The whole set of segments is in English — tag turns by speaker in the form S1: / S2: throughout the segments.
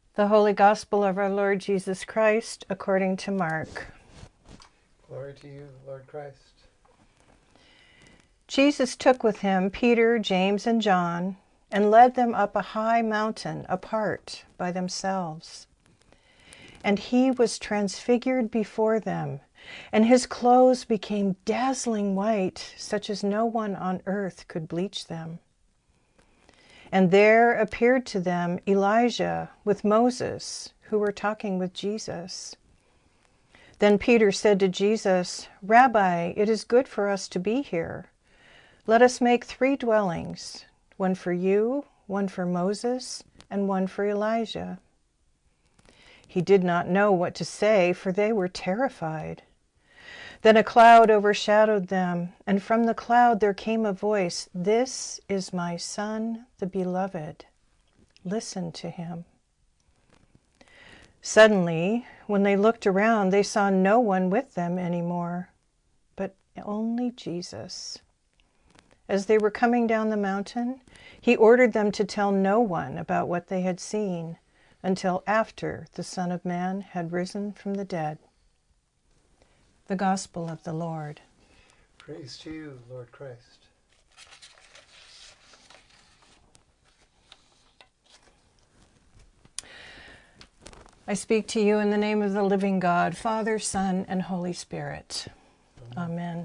S1: The Holy Gospel of our Lord Jesus Christ according to Mark.
S2: Glory to you, Lord Christ.
S1: Jesus took with him Peter, James, and John, and led them up a high mountain apart by themselves. And he was transfigured before them, and his clothes became dazzling white, such as no one on earth could bleach them. And there appeared to them Elijah with Moses, who were talking with Jesus. Then Peter said to Jesus, "Rabbi, it is good for us to be here. Let us make 3 dwellings, one for you, one for Moses, and one for Elijah." He did not know what to say, for they were terrified. Then a cloud overshadowed them, and from the cloud there came a voice, "This is my Son, the Beloved. Listen to him." Suddenly, when they looked around, they saw no one with them anymore, but only Jesus. As they were coming down the mountain, he ordered them to tell no one about what they had seen until after the Son of Man had risen from the dead. The Gospel of the Lord.
S2: Praise to you, Lord Christ.
S1: I speak to you in the name of the living God, Father, Son, and Holy Spirit. Amen.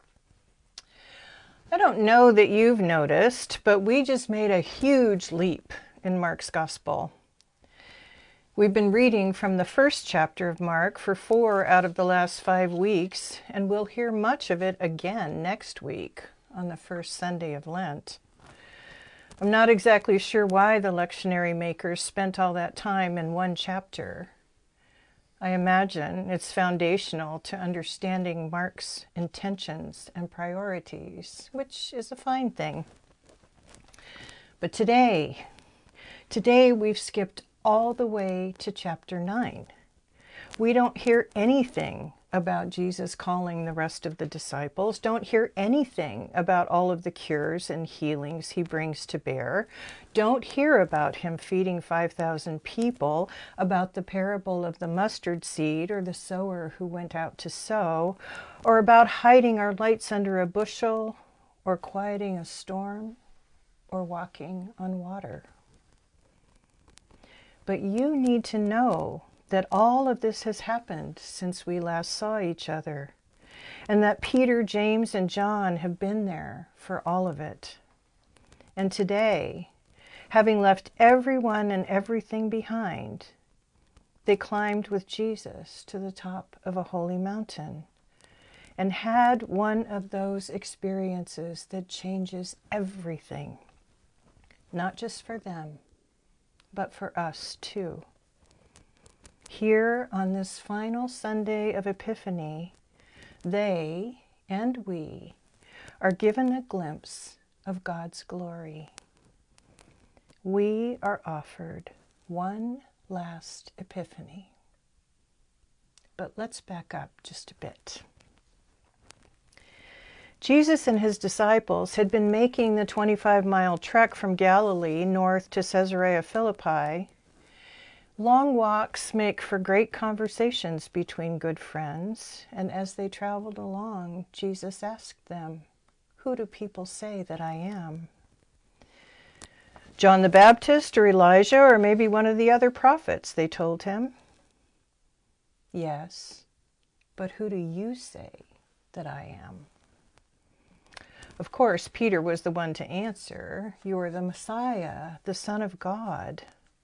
S1: I don't know that you've noticed, but we just made a huge leap in Mark's Gospel. We've been reading from the first chapter of Mark for 4 out of the last 5 weeks, and we'll hear much of it again next week on the first Sunday of Lent. I'm not exactly sure why the lectionary makers spent all that time in one chapter. I imagine it's foundational to understanding Mark's intentions and priorities, which is a fine thing. But today we've skipped all the way to chapter 9. We don't hear anything about Jesus calling the rest of the disciples, don't hear anything about all of the cures and healings he brings to bear, don't hear about him feeding 5,000 people, about the parable of the mustard seed or the sower who went out to sow, or about hiding our lights under a bushel, or quieting a storm, or walking on water. But you need to know that all of this has happened since we last saw each other, and that Peter, James, and John have been there for all of it. And today, having left everyone and everything behind, they climbed with Jesus to the top of a holy mountain and had one of those experiences that changes everything, not just for them, but for us too. Here on this final Sunday of Epiphany, they and we are given a glimpse of God's glory. We are offered one last Epiphany. But let's back up just a bit. Jesus and his disciples had been making the 25-mile trek from Galilee north to Caesarea Philippi. Long walks make for great conversations between good friends, and as they traveled along, Jesus asked them, "Who do people say that I am?" "John the Baptist, or Elijah, or maybe one of the other prophets," they told him. "Yes, but who do you say that I am?" Of course, Peter was the one to answer, "You are the Messiah, the Son of God."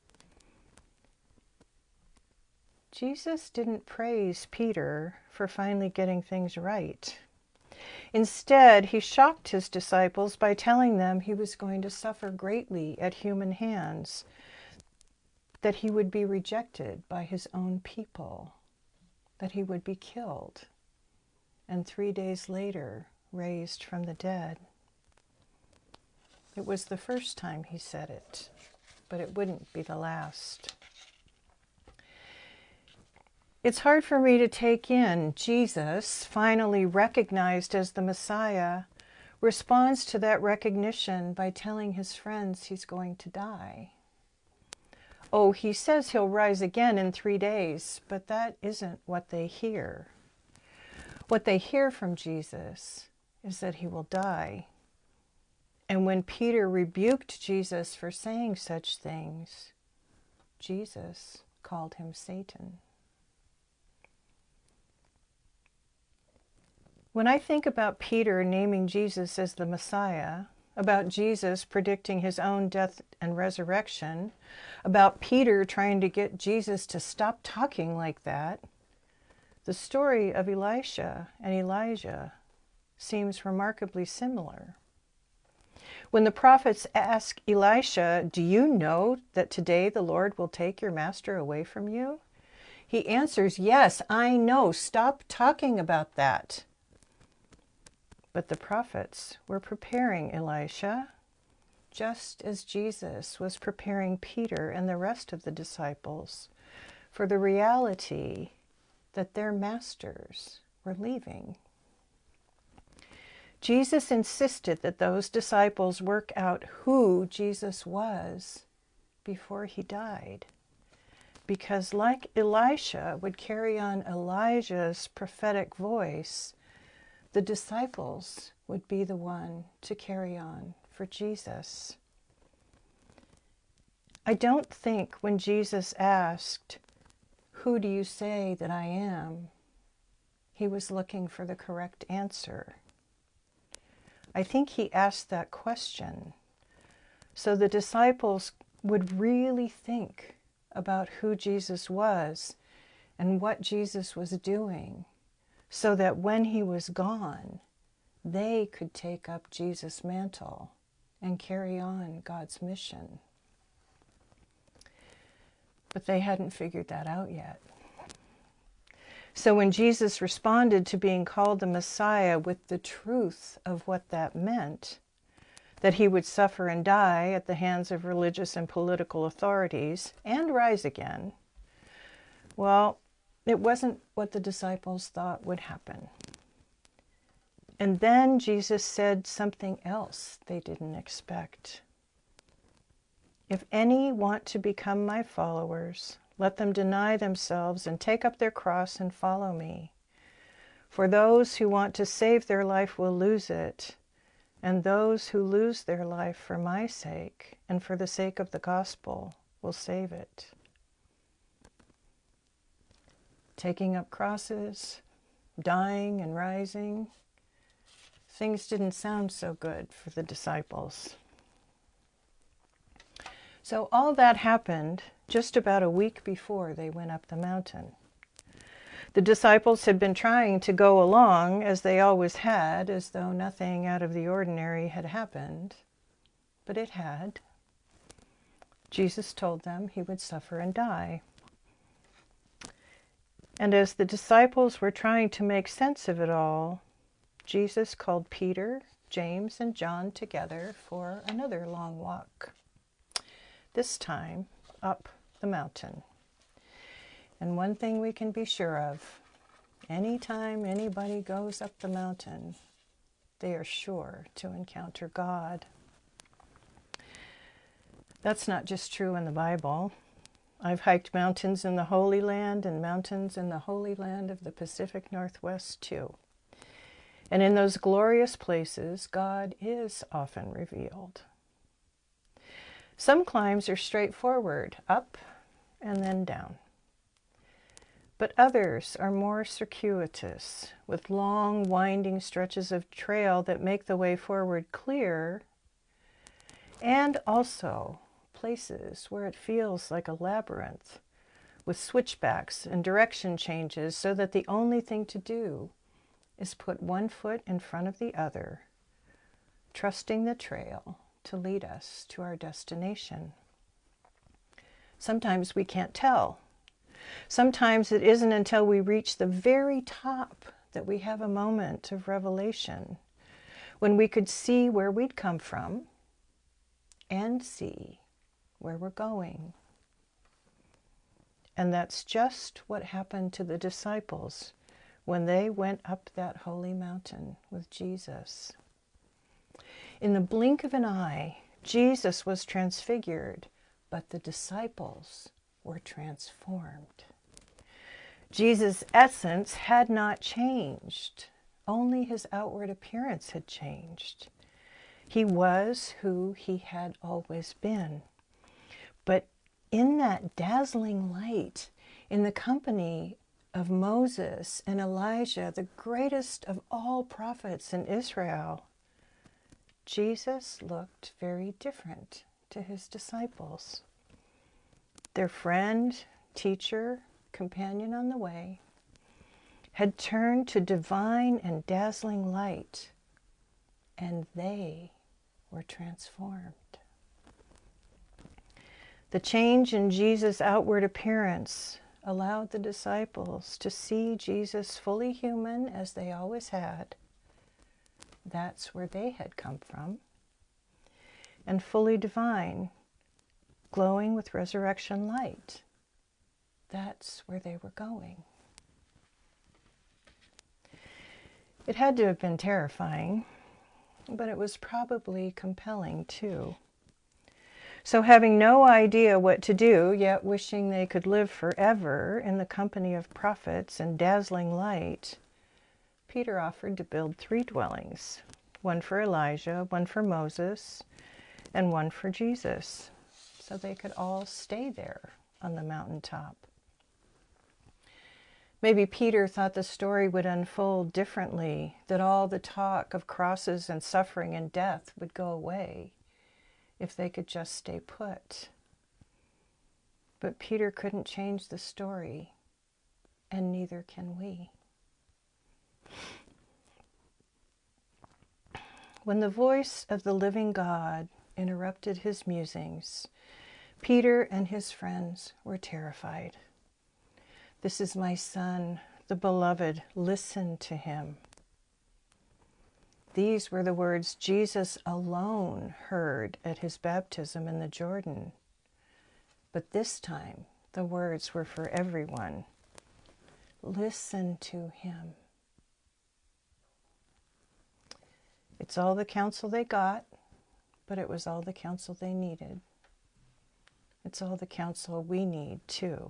S1: Jesus didn't praise Peter for finally getting things right. Instead, he shocked his disciples by telling them he was going to suffer greatly at human hands, that he would be rejected by his own people, that he would be killed, and 3 days later raised from the dead. It was the first time he said it, but it wouldn't be the last. It's hard for me to take in Jesus, finally recognized as the Messiah, responds to that recognition by telling his friends he's going to die. Oh, he says he'll rise again in 3 days, but that isn't what they hear. What they hear from Jesus is that he will die. And when Peter rebuked Jesus for saying such things, Jesus called him Satan. When I think about Peter naming Jesus as the Messiah, about Jesus predicting his own death and resurrection, about Peter trying to get Jesus to stop talking like that, the story of Elisha and Elijah seems remarkably similar. When the prophets ask Elisha, "Do you know that today the Lord will take your master away from you?" he answers, "Yes, I know. Stop talking about that." But the prophets were preparing Elisha, just as Jesus was preparing Peter and the rest of the disciples for the reality that their masters were leaving. Jesus insisted that those disciples work out who Jesus was before he died, because like Elisha would carry on Elijah's prophetic voice, the disciples would be the one to carry on for Jesus. I don't think when Jesus asked, "Who do you say that I am?" he was looking for the correct answer. I think he asked that question so the disciples would really think about who Jesus was and what Jesus was doing, so that when he was gone, they could take up Jesus' mantle and carry on God's mission. But they hadn't figured that out yet. So when Jesus responded to being called the Messiah with the truth of what that meant, that he would suffer and die at the hands of religious and political authorities and rise again, well, it wasn't what the disciples thought would happen. And then Jesus said something else they didn't expect. "If any want to become my followers, let them deny themselves and take up their cross and follow me. For those who want to save their life will lose it, and those who lose their life for my sake and for the sake of the gospel will save it." Taking up crosses, dying and rising, things didn't sound so good for the disciples. So all that happened just about a week before they went up the mountain. The disciples had been trying to go along, as they always had, as though nothing out of the ordinary had happened. But it had. Jesus told them he would suffer and die. And as the disciples were trying to make sense of it all, Jesus called Peter, James, and John together for another long walk. This time up the mountain. And one thing we can be sure of, anytime anybody goes up the mountain, they are sure to encounter God. That's not just true in the Bible. I've hiked mountains in the Holy Land and mountains in the Holy Land of the Pacific Northwest too. And in those glorious places, God is often revealed. Some climbs are straightforward, up and then down. But others are more circuitous, with long, winding stretches of trail that make the way forward clear, and also places where it feels like a labyrinth, with switchbacks and direction changes, so that the only thing to do is put one foot in front of the other, trusting the trail to lead us to our destination. Sometimes we can't tell. Sometimes it isn't until we reach the very top that we have a moment of revelation, when we could see where we'd come from and see where we're going. And that's just what happened to the disciples when they went up that holy mountain with Jesus. In the blink of an eye, Jesus was transfigured but the disciples were transformed. Jesus' essence had not changed. Only his outward appearance had changed. He was who he had always been. But in that dazzling light, in the company of Moses and Elijah, the greatest of all prophets in Israel, Jesus looked very different to his disciples. Their friend, teacher, companion on the way, had turned to divine and dazzling light, and they were transformed. The change in Jesus' outward appearance allowed the disciples to see Jesus fully human as they always had. That's where they had come from. And fully divine, glowing with resurrection light. That's where they were going. It had to have been terrifying, but it was probably compelling too. So having no idea what to do, yet wishing they could live forever in the company of prophets and dazzling light, Peter offered to build 3 dwellings, one for Elijah, one for Moses, and one for Jesus, so they could all stay there on the mountaintop. Maybe Peter thought the story would unfold differently, that all the talk of crosses and suffering and death would go away if they could just stay put. But Peter couldn't change the story, and neither can we. When the voice of the living God interrupted his musings, Peter and his friends were terrified. "This is my son, the beloved. Listen to him." These were the words Jesus alone heard at his baptism in the Jordan. But this time, the words were for everyone. Listen to him. It's all the counsel they got, but it was all the counsel they needed. It's all the counsel we need too.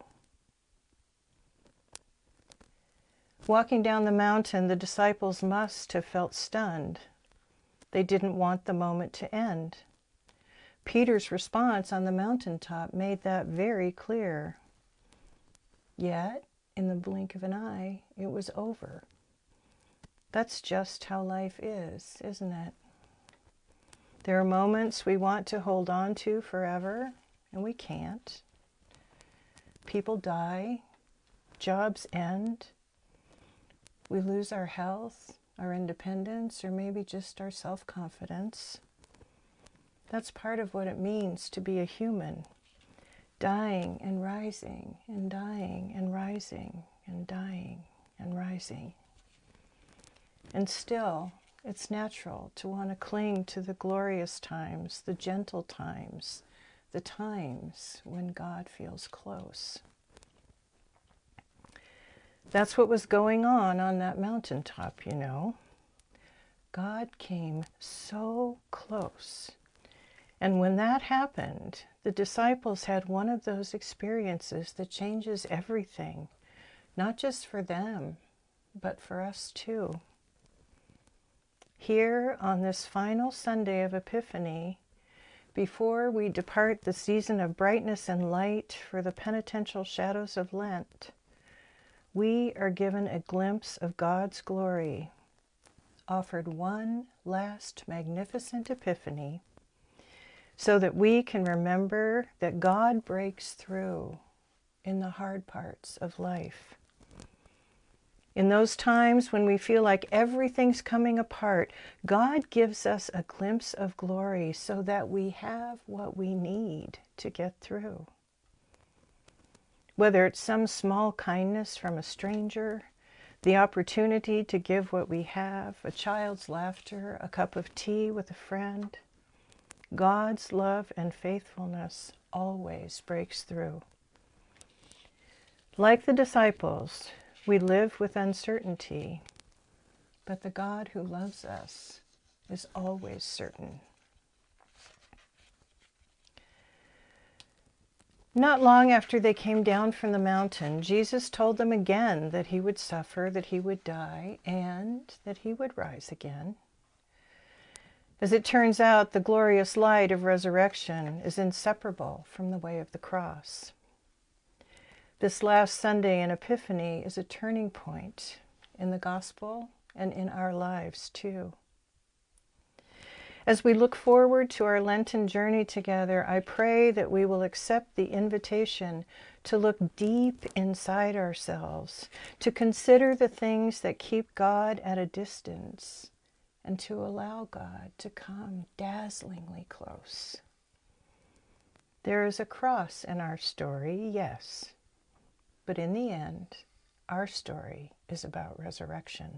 S1: Walking down the mountain, the disciples must have felt stunned. They didn't want the moment to end. Peter's response on the mountaintop made that very clear. Yet, in the blink of an eye, it was over. That's just how life is, isn't it? There are moments we want to hold on to forever, and we can't. People die, jobs end, we lose our health, our independence, or maybe just our self-confidence. That's part of what it means to be a human. Dying and rising, and dying and rising, and dying and rising. And still, it's natural to want to cling to the glorious times, the gentle times, the times when God feels close. That's what was going on that mountaintop, you know. God came so close. And when that happened, the disciples had one of those experiences that changes everything, not just for them, but for us too. Here on this final Sunday of Epiphany, before we depart the season of brightness and light for the penitential shadows of Lent, we are given a glimpse of God's glory, offered one last magnificent epiphany, so that we can remember that God breaks through in the hard parts of life. In those times when we feel like everything's coming apart, God gives us a glimpse of glory so that we have what we need to get through. Whether it's some small kindness from a stranger, the opportunity to give what we have, a child's laughter, a cup of tea with a friend, God's love and faithfulness always breaks through. Like the disciples, we live with uncertainty, but the God who loves us is always certain. Not long after they came down from the mountain, Jesus told them again that he would suffer, that he would die, and that he would rise again. As it turns out, the glorious light of resurrection is inseparable from the way of the cross. This last Sunday in Epiphany is a turning point in the gospel and in our lives too. As we look forward to our Lenten journey together, I pray that we will accept the invitation to look deep inside ourselves, to consider the things that keep God at a distance, and to allow God to come dazzlingly close. There is a cross in our story, yes, but in the end, our story is about resurrection.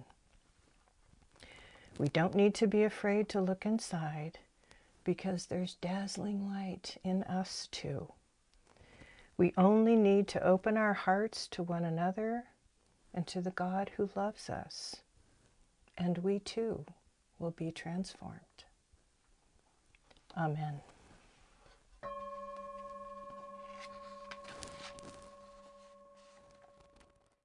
S1: We don't need to be afraid to look inside, because there's dazzling light in us too. We only need to open our hearts to one another and to the God who loves us, and we too will be transformed. Amen.